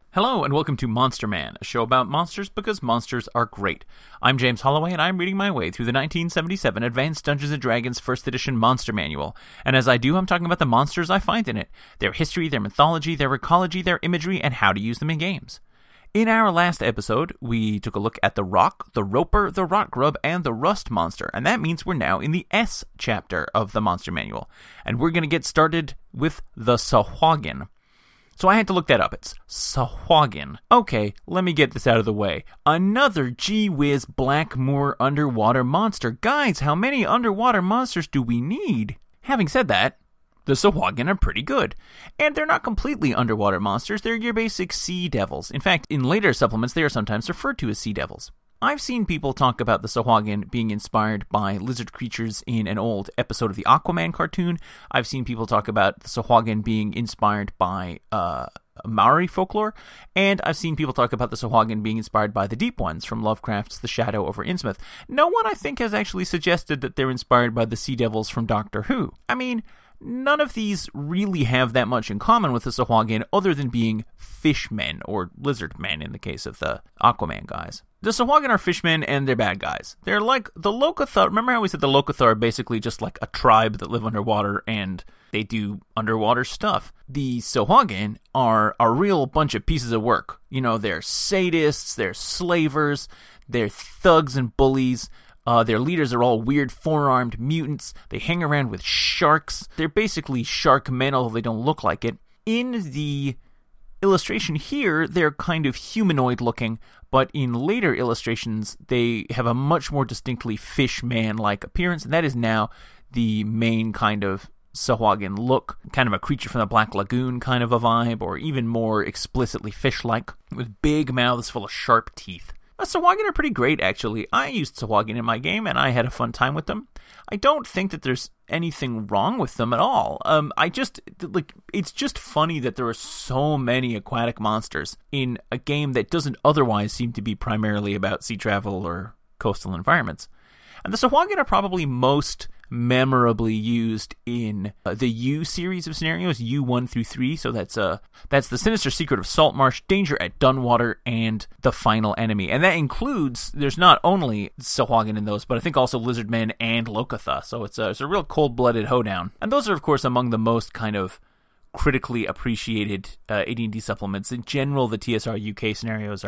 Hello and welcome to Monster Man, a show about monsters because monsters are great. I'm James Holloway and I'm reading my way through the 1977 Advanced Dungeons & Dragons 1st Edition Monster Manual. And as I do, I'm talking about the monsters I find in it, their history, their mythology, their ecology, their imagery, and how to use them in games. In our last episode, we took a look at the Rock, the Roper, the Rot Grub, and the Rust monster, and that means we're now in the S chapter of the Monster Manual. And we're going to get started with the Sahuagin. So I had to look that up. It's Sahuagin. Okay, let me get this out of the way. Another gee-whiz Blackmoor underwater monster. Guys, how many underwater monsters do we need? Having said that, the Sahuagin are pretty good. And they're not completely underwater monsters. They're your basic sea devils. In fact, in later supplements, they are sometimes referred to as sea devils. I've seen people talk about the Sahuagin being inspired by lizard creatures in an old episode of the Aquaman cartoon. I've seen people talk about the Sahuagin being inspired by Maori folklore. And I've seen people talk about the Sahuagin being inspired by the Deep Ones from Lovecraft's The Shadow over Innsmouth. No one, I think, has actually suggested that they're inspired by the sea devils from Doctor Who. I mean, none of these really have that much in common with the Sahuagin other than being fishmen, or lizard men in the case of the Aquaman guys. The Sahuagin are fishmen and they're bad guys. They're like the Locathar. Remember how we said the Locathar are basically just like a tribe that live underwater and they do underwater stuff? The Sahuagin are a real bunch of pieces of work. You know, they're sadists, they're slavers, they're thugs and bullies. Their leaders are all weird four-armed mutants. They hang around with sharks. They're basically shark men, although they don't look like it. In the illustration here, they're kind of humanoid-looking, but in later illustrations, they have a much more distinctly fish-man-like appearance, and that is now the main kind of Sahuagin look, kind of a creature from the Black Lagoon kind of a vibe, or even more explicitly fish-like, with big mouths full of sharp teeth. Sahuagin are pretty great, actually. I used Sahuagin in my game, and I had a fun time with them. I don't think that there's anything wrong with them at all. It's just funny that there are so many aquatic monsters in a game that doesn't otherwise seem to be primarily about sea travel or coastal environments. And the Sahuagin are probably most memorably used in the U series of scenarios, U1 through 3. So that's the Sinister Secret of Saltmarsh, Danger at Dunwater, and The Final Enemy. And that includes, there's not only Sahuagin in those, but I think also Lizardmen and Locathah. So it's a real cold-blooded hoedown. And those are, of course, among the most kind of critically appreciated AD&D supplements. In general, the TSR UK scenarios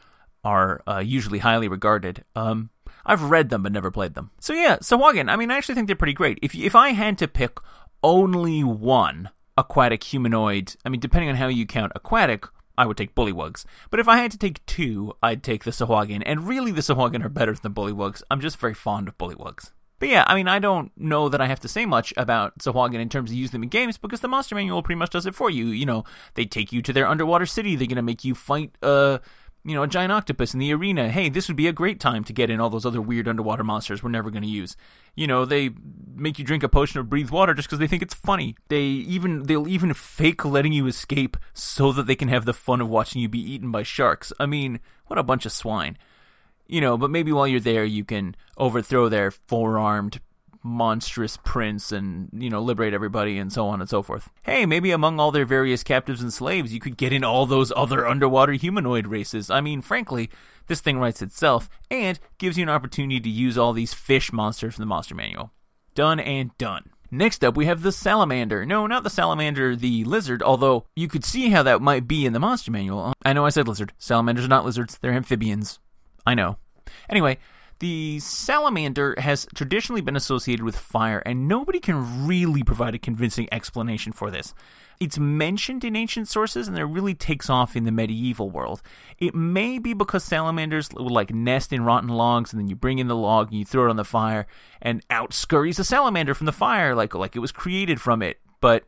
are usually highly regarded. I've read them but never played them. So yeah, Sahuagin, I mean, I actually think they're pretty great. If I had to pick only one aquatic humanoid, I mean, depending on how you count aquatic, I would take bullywugs. But if I had to take two, I'd take the Sahuagin. And really, the Sahuagin are better than bullywugs. I'm just very fond of bullywugs. But yeah, I mean, I don't know that I have to say much about Sahuagin in terms of using them in games because the Monster Manual pretty much does it for you. You know, they take you to their underwater city. They're going to make you fight a giant octopus in the arena. Hey, this would be a great time to get in all those other weird underwater monsters we're never going to use. You know, they make you drink a potion of breathed water just because they think it's funny. They'll even fake letting you escape so that they can have the fun of watching you be eaten by sharks. I mean, what a bunch of swine. You know, but maybe while you're there, you can overthrow their four-armed monstrous prince and, liberate everybody and so on and so forth. Hey, maybe among all their various captives and slaves, you could get in all those other underwater humanoid races. I mean, frankly, this thing writes itself and gives you an opportunity to use all these fish monsters from the Monster Manual. Done and done. Next up, we have the salamander. No, not the salamander, the lizard, although you could see how that might be in the Monster Manual. I know I said lizard. Salamanders are not lizards. They're amphibians. I know. Anyway, the salamander has traditionally been associated with fire, and nobody can really provide a convincing explanation for this. It's mentioned in ancient sources, and it really takes off in the medieval world. It may be because salamanders would nest in rotten logs, and then you bring in the log, and you throw it on the fire, and out scurries a salamander from the fire, like it was created from it. But,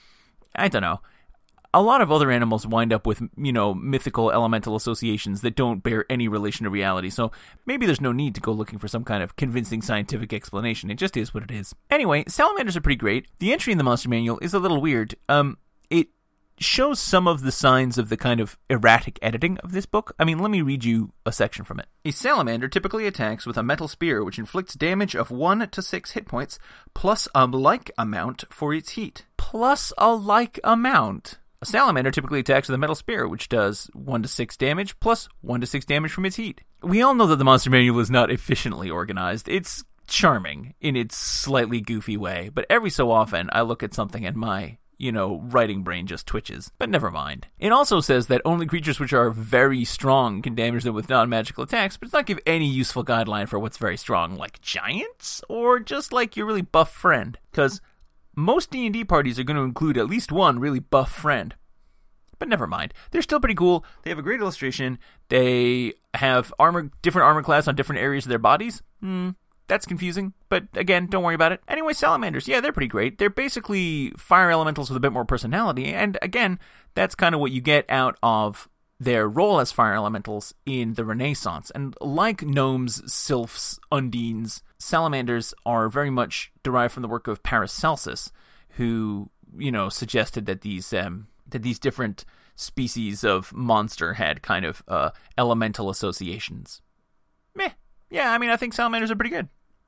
I don't know. A lot of other animals wind up with, mythical elemental associations that don't bear any relation to reality, so maybe there's no need to go looking for some kind of convincing scientific explanation. It just is what it is. Anyway, salamanders are pretty great. The entry in the Monster Manual is a little weird. It shows some of the signs of the kind of erratic editing of this book. I mean, let me read you a section from it. A salamander typically attacks with a metal spear, which inflicts damage of 1 to 6 hit points, plus a like amount for its heat. Plus a like amount. A salamander typically attacks with a metal spear, which does 1 to 6 damage plus 1 to 6 damage from its heat. We all know that the monster manual is not efficiently organized. It's charming in its slightly goofy way, but every so often I look at something and my, writing brain just twitches. But never mind. It also says that only creatures which are very strong can damage them with non-magical attacks, but it does not give any useful guideline for what's very strong, like giants? Or just like your really buff friend? Because most D&D parties are going to include at least one really buff friend. But never mind. They're still pretty cool. They have a great illustration. They have different armor class on different areas of their bodies. That's confusing, but again, don't worry about it. Anyway, salamanders, yeah, they're pretty great. They're basically fire elementals with a bit more personality, and again, that's kind of what you get out of their role as fire elementals in the Renaissance. And like gnomes, sylphs, undines, salamanders are very much derived from the work of Paracelsus, who, suggested that these different species of monster had kind of elemental associations. Yeah, I think salamanders are pretty good.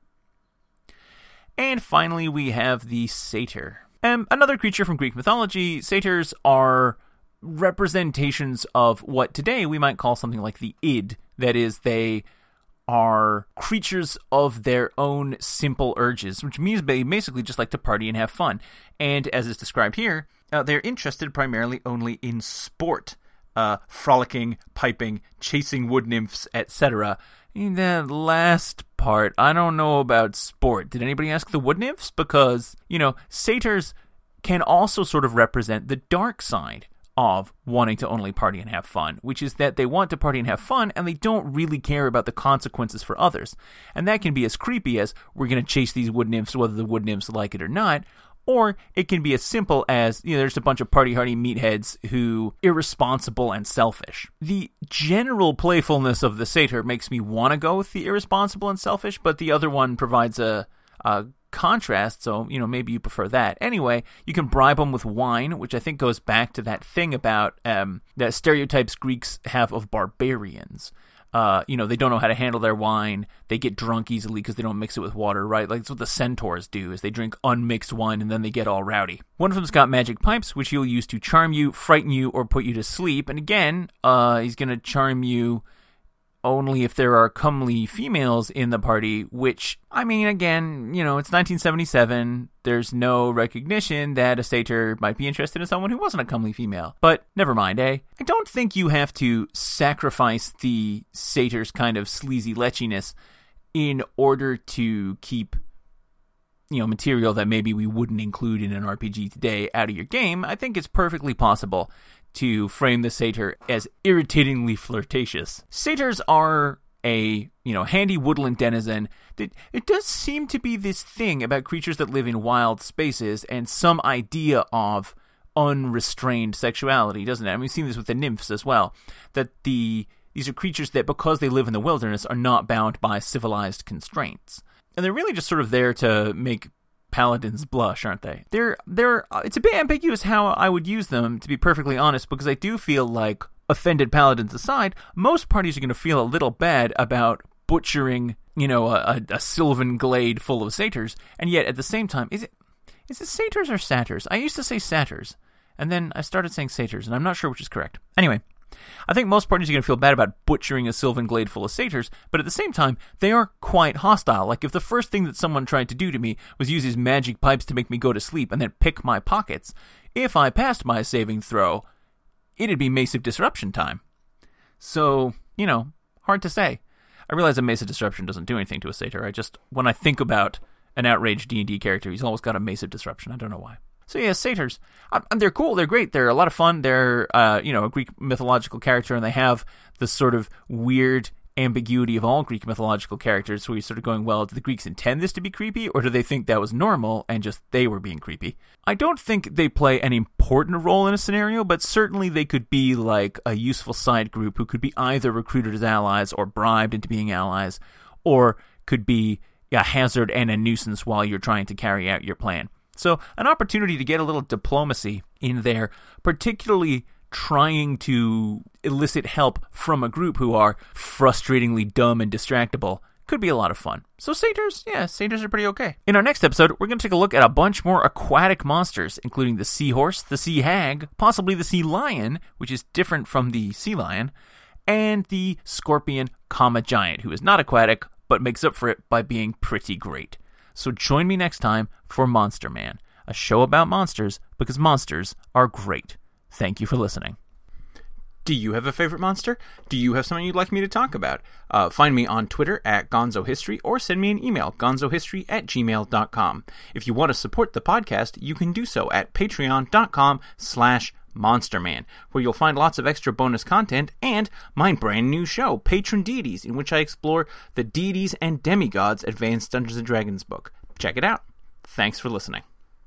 And finally, we have the satyr. Another creature from Greek mythology. Satyrs are representations of what today we might call something like the id. That is, they are creatures of their own simple urges, which means they basically just like to party and have fun. And as is described here, they're interested primarily only in sport. Frolicking, piping, chasing wood nymphs, etc. That last part, I don't know about sport. Did anybody ask the wood nymphs? Because, satyrs can also sort of represent the dark side of wanting to only party and have fun, which is that they want to party and have fun, and they don't really care about the consequences for others. And that can be as creepy as, we're going to chase these wood nymphs whether the wood nymphs like it or not, or it can be as simple as, there's a bunch of party-hardy meatheads who are irresponsible and selfish. The general playfulness of the satyr makes me want to go with the irresponsible and selfish, but the other one provides a contrast, so, maybe you prefer that. Anyway, you can bribe them with wine, which I think goes back to that thing about that stereotypes Greeks have of barbarians. They don't know how to handle their wine. They get drunk easily because they don't mix it with water, right? Like, that's what the centaurs do, is they drink unmixed wine and then they get all rowdy. One of them's got magic pipes, which he'll use to charm you, frighten you, or put you to sleep. And again, he's going to charm you only if there are comely females in the party, which, again, it's 1977. There's no recognition that a satyr might be interested in someone who wasn't a comely female. But never mind, eh? I don't think you have to sacrifice the satyr's kind of sleazy lechiness in order to keep, material that maybe we wouldn't include in an RPG today out of your game. I think it's perfectly possible to frame the satyr as irritatingly flirtatious. Satyrs are a, handy woodland denizen. It does seem to be this thing about creatures that live in wild spaces and some idea of unrestrained sexuality, doesn't it? We've seen this with the nymphs as well, that these are creatures that, because they live in the wilderness, are not bound by civilized constraints. And they're really just sort of there to make paladins blush, aren't they? It's a bit ambiguous how I would use them, to be perfectly honest, because I do feel like, offended paladins aside, most parties are going to feel a little bad about butchering, a sylvan glade full of satyrs, and yet at the same time, is it satyrs or satyrs? I used to say satyrs, and then I started saying satyrs, and I'm not sure which is correct. Anyway, I think most parties are going to feel bad about butchering a sylvan glade full of satyrs, but at the same time, they are quite hostile. Like, if the first thing that someone tried to do to me was use his magic pipes to make me go to sleep and then pick my pockets, if I passed my saving throw, it'd be Mace of Disruption time. So, hard to say. I realize that Mace of Disruption doesn't do anything to a satyr. When I think about an outraged D&D character, he's always got a Mace of Disruption. I don't know why. So yeah, satyrs. They're cool, they're great, they're a lot of fun, they're, a Greek mythological character, and they have this sort of weird ambiguity of all Greek mythological characters, where you're sort of going, well, do the Greeks intend this to be creepy, or do they think that was normal, and just they were being creepy? I don't think they play an important role in a scenario, but certainly they could be like a useful side group who could be either recruited as allies, or bribed into being allies, or could be a hazard and a nuisance while you're trying to carry out your plan. So, an opportunity to get a little diplomacy in there, particularly trying to elicit help from a group who are frustratingly dumb and distractible, Could be a lot of fun. So satyrs are pretty okay. In our next episode, we're going to take a look at a bunch more aquatic monsters, including the seahorse, the sea hag, possibly the sea lion, which is different from the sea lion, and the scorpion comet giant, who is not aquatic, but makes up for it by being pretty great. So join me next time for Monster Man, a show about monsters because monsters are great. Thank you for listening. Do you have a favorite monster? Do you have something you'd like me to talk about? Find me on Twitter at GonzoHistory or send me an email, gonzohistory@gmail.com. If you want to support the podcast, you can do so at patreon.com/monsterman, where you'll find lots of extra bonus content and my brand new show, Patron Deities, in which I explore the deities and demigods Advanced Dungeons & Dragons book. Check it out. Thanks for listening.